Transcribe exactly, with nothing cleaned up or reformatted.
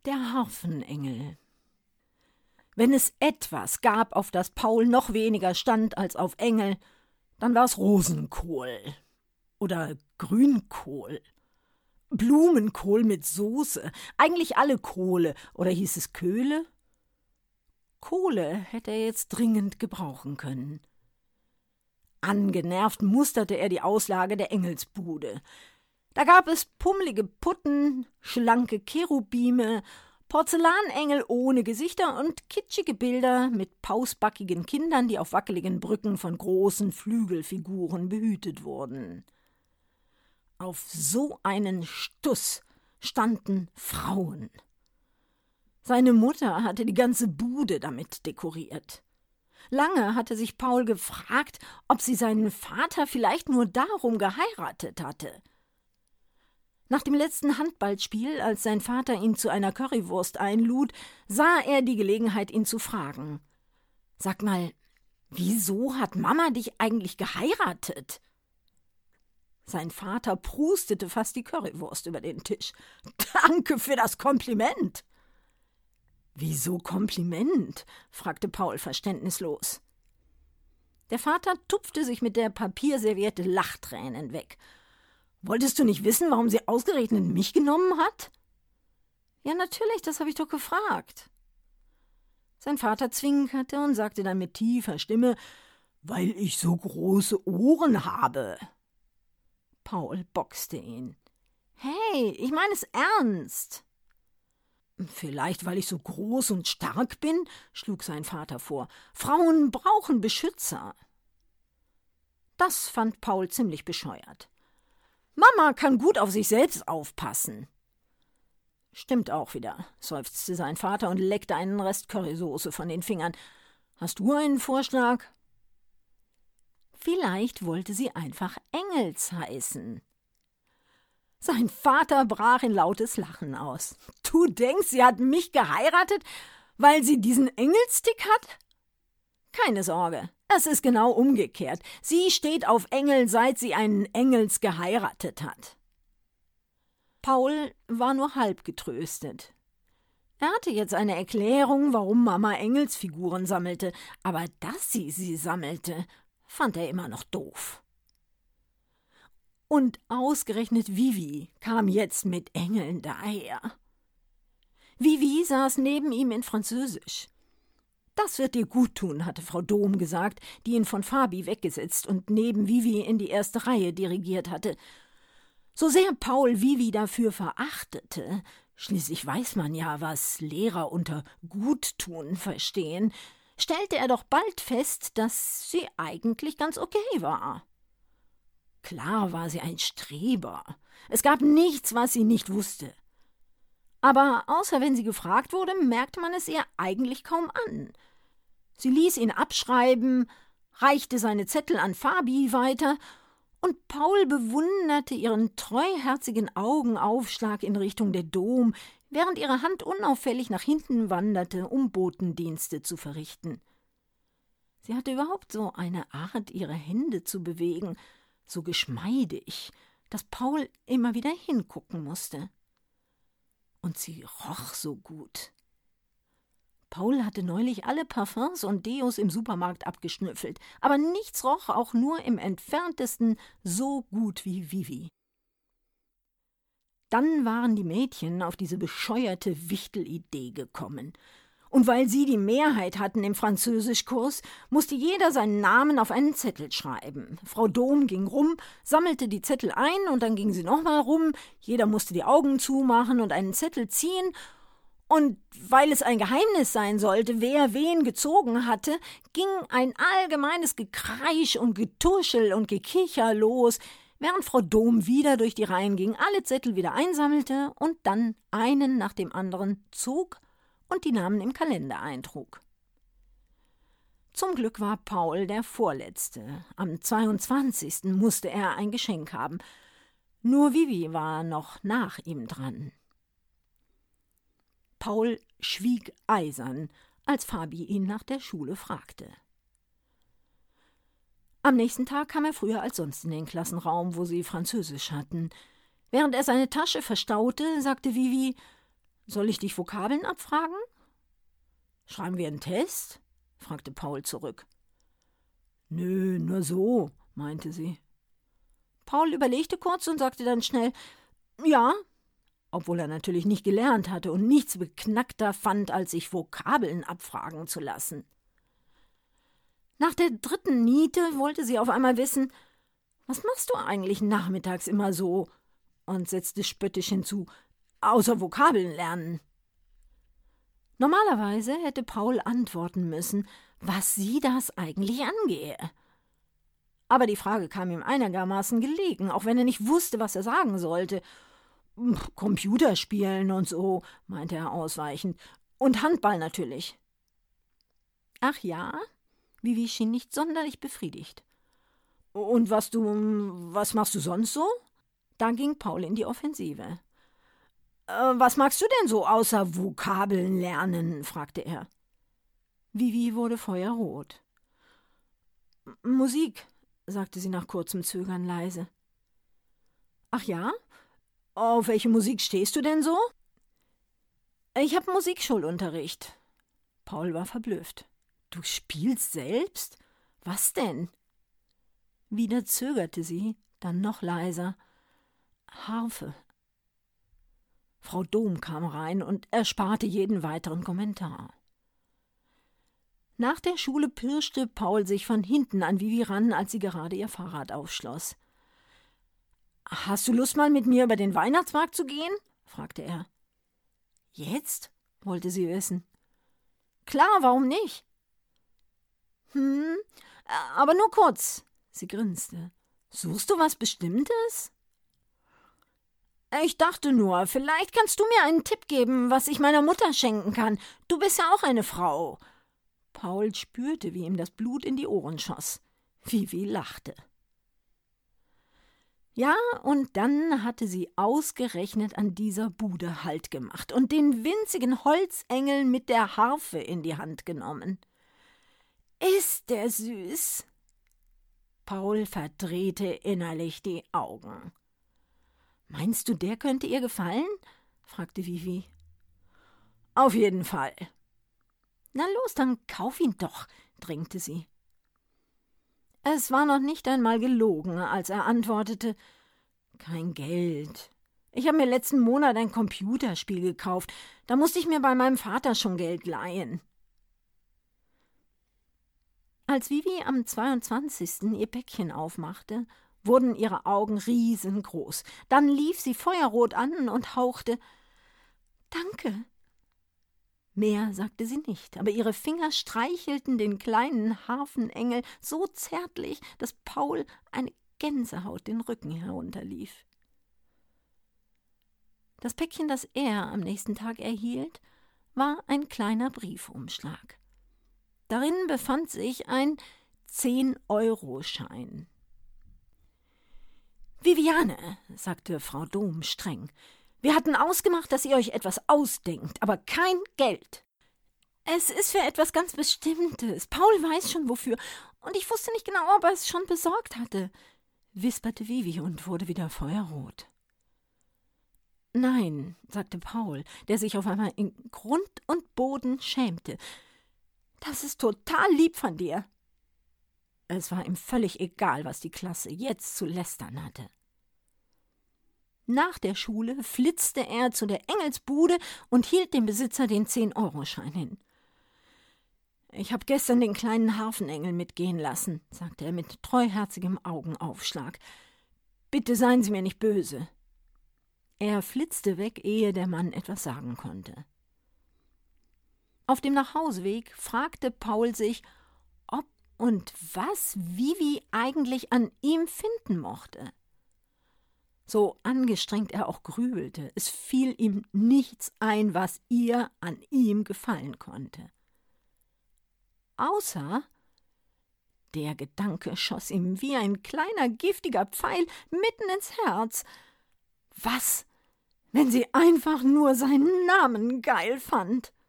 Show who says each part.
Speaker 1: Der Harfenengel. Wenn es etwas gab, auf das Paul noch weniger stand als auf Engel, dann war's Rosenkohl oder Grünkohl. Blumenkohl mit Soße, eigentlich alle Kohle, oder hieß es Köhle? Kohle hätte er jetzt dringend gebrauchen können. Angenervt musterte er die Auslage der Engelsbude. Da gab es pummelige Putten, schlanke Cherubime, Porzellanengel ohne Gesichter und kitschige Bilder mit pausbackigen Kindern, die auf wackeligen Brücken von großen Flügelfiguren behütet wurden. Auf so einen Stuss standen Frauen. Seine Mutter hatte die ganze Bude damit dekoriert. Lange hatte sich Paul gefragt, ob sie seinen Vater vielleicht nur darum geheiratet hatte. Nach dem letzten Handballspiel, als sein Vater ihn zu einer Currywurst einlud, sah er die Gelegenheit, ihn zu fragen. »Sag mal, wieso hat Mama dich eigentlich geheiratet?« Sein Vater prustete fast die Currywurst über den Tisch. »Danke für das Kompliment!« »Wieso Kompliment?« fragte Paul verständnislos. Der Vater tupfte sich mit der Papierserviette Lachtränen weg. »Wolltest du nicht wissen, warum sie ausgerechnet mich genommen hat?« »Ja, natürlich, das habe ich doch gefragt.« Sein Vater zwinkerte und sagte dann mit tiefer Stimme, »Weil ich so große Ohren habe.« Paul boxte ihn. »Hey, ich meine es ernst.« »Vielleicht, weil ich so groß und stark bin«, schlug sein Vater vor. »Frauen brauchen Beschützer.« Das fand Paul ziemlich bescheuert. »Mama kann gut auf sich selbst aufpassen.« »Stimmt auch wieder«, seufzte sein Vater und leckte einen Rest Currysoße von den Fingern. »Hast du einen Vorschlag?« Vielleicht wollte sie einfach Engels heißen. Sein Vater brach in lautes Lachen aus. »Du denkst, sie hat mich geheiratet, weil sie diesen Engelstick hat?« »Keine Sorge, es ist genau umgekehrt. Sie steht auf Engel, seit sie einen Engels geheiratet hat.« Paul war nur halb getröstet. Er hatte jetzt eine Erklärung, warum Mama Engelsfiguren sammelte, aber dass sie sie sammelte, fand er immer noch doof. Und ausgerechnet Vivi kam jetzt mit Engeln daher. Vivi saß neben ihm in Französisch. »Das wird dir gut tun«, hatte Frau Dohm gesagt, die ihn von Fabi weggesetzt und neben Vivi in die erste Reihe dirigiert hatte. So sehr Paul Vivi dafür verachtete, schließlich weiß man ja, was Lehrer unter Guttun verstehen, stellte er doch bald fest, dass sie eigentlich ganz okay war. Klar war sie ein Streber. Es gab nichts, was sie nicht wusste. Aber außer wenn sie gefragt wurde, merkte man es ihr eigentlich kaum an. Sie ließ ihn abschreiben, reichte seine Zettel an Fabi weiter, und Paul bewunderte ihren treuherzigen Augenaufschlag in Richtung der Dom, während ihre Hand unauffällig nach hinten wanderte, um Botendienste zu verrichten. Sie hatte überhaupt so eine Art, ihre Hände zu bewegen, so geschmeidig, dass Paul immer wieder hingucken musste. Und sie roch so gut. Paul hatte neulich alle Parfums und Deos im Supermarkt abgeschnüffelt, aber nichts roch auch nur im Entferntesten so gut wie Vivi. Dann waren die Mädchen auf diese bescheuerte Wichtelidee gekommen. Und weil sie die Mehrheit hatten im Französischkurs, musste jeder seinen Namen auf einen Zettel schreiben. Frau Dohm ging rum, sammelte die Zettel ein und dann ging sie nochmal rum. Jeder musste die Augen zumachen und einen Zettel ziehen. Und weil es ein Geheimnis sein sollte, wer wen gezogen hatte, ging ein allgemeines Gekreisch und Getuschel und Gekicher los, während Frau Dohm wieder durch die Reihen ging, alle Zettel wieder einsammelte und dann einen nach dem anderen zog und die Namen im Kalender eintrug. Zum Glück war Paul der Vorletzte. Am zweiundzwanzigsten musste er ein Geschenk haben. Nur Vivi war noch nach ihm dran. Paul schwieg eisern, als Fabi ihn nach der Schule fragte. Am nächsten Tag kam er früher als sonst in den Klassenraum, wo sie Französisch hatten. Während er seine Tasche verstaute, sagte Vivi: Soll ich dich Vokabeln abfragen? Schreiben wir einen Test? Fragte Paul zurück. Nö, nur so, meinte sie. Paul überlegte kurz und sagte dann schnell, ja, obwohl er natürlich nicht gelernt hatte und nichts beknackter fand, als sich Vokabeln abfragen zu lassen. Nach der dritten Niete wollte sie auf einmal wissen, was machst du eigentlich nachmittags immer so? Und setzte spöttisch hinzu, außer Vokabeln lernen. Normalerweise hätte Paul antworten müssen, was sie das eigentlich angehe. Aber die Frage kam ihm einigermaßen gelegen, auch wenn er nicht wusste, was er sagen sollte. Computerspielen und so, meinte er ausweichend. Und Handball natürlich. Ach ja? Vivi schien nicht sonderlich befriedigt. Und was du, was machst du sonst so? Da ging Paul in die Offensive. Äh, was magst du denn so außer Vokabeln lernen? Fragte er. Vivi wurde feuerrot. Musik, sagte sie nach kurzem Zögern leise. Ach ja? Auf welche Musik stehst du denn so? Ich habe Musikschulunterricht. Paul war verblüfft. Du spielst selbst? Was denn? Wieder zögerte sie, dann noch leiser. Harfe. Frau Dohm kam rein und ersparte jeden weiteren Kommentar. Nach der Schule pirschte Paul sich von hinten an Vivi ran, als sie gerade ihr Fahrrad aufschloss. »Hast du Lust, mal mit mir über den Weihnachtsmarkt zu gehen?« fragte er. »Jetzt?« wollte sie wissen. »Klar, warum nicht?« »Hm, aber nur kurz«, sie grinste. »Suchst du was Bestimmtes?« »Ich dachte nur, vielleicht kannst du mir einen Tipp geben, was ich meiner Mutter schenken kann. Du bist ja auch eine Frau.« Paul spürte, wie ihm das Blut in die Ohren schoss. Vivi lachte. Ja, und dann hatte sie ausgerechnet an dieser Bude Halt gemacht und den winzigen Holzengel mit der Harfe in die Hand genommen. »Ist der süß?« Paul verdrehte innerlich die Augen. »Meinst du, der könnte ihr gefallen?« fragte Vivi. »Auf jeden Fall.« »Na los, dann kauf ihn doch«, drängte sie. Es war noch nicht einmal gelogen, als er antwortete, »Kein Geld. Ich habe mir letzten Monat ein Computerspiel gekauft. Da musste ich mir bei meinem Vater schon Geld leihen.« Als Vivi am zweiundzwanzigsten ihr Päckchen aufmachte, wurden ihre Augen riesengroß. Dann lief sie feuerrot an und hauchte, »Danke.« Mehr sagte sie nicht, aber ihre Finger streichelten den kleinen Harfenengel so zärtlich, dass Paul eine Gänsehaut den Rücken herunterlief. Das Päckchen, das er am nächsten Tag erhielt, war ein kleiner Briefumschlag. Darin befand sich ein Zehn-Euro-Schein. »Viviane«, sagte Frau Dohm streng, »wir hatten ausgemacht, dass ihr euch etwas ausdenkt, aber kein Geld.« »Es ist für etwas ganz Bestimmtes. Paul weiß schon wofür. Und ich wusste nicht genau, ob er es schon besorgt hatte«, wisperte Vivi und wurde wieder feuerrot. »Nein«, sagte Paul, der sich auf einmal in Grund und Boden schämte. »Das ist total lieb von dir.« Es war ihm völlig egal, was die Klasse jetzt zu lästern hatte. Nach der Schule flitzte er zu der Engelsbude und hielt dem Besitzer den Zehn-Euro-Schein hin. »Ich habe gestern den kleinen Harfenengel mitgehen lassen«, sagte er mit treuherzigem Augenaufschlag. »Bitte seien Sie mir nicht böse.« Er flitzte weg, ehe der Mann etwas sagen konnte. Auf dem Nachhauseweg fragte Paul sich, ob und was Vivi eigentlich an ihm finden mochte. So angestrengt er auch grübelte, es fiel ihm nichts ein, was ihr an ihm gefallen konnte. Außer, der Gedanke schoss ihm wie ein kleiner giftiger Pfeil mitten ins Herz, was, wenn sie einfach nur seinen Namen geil fand?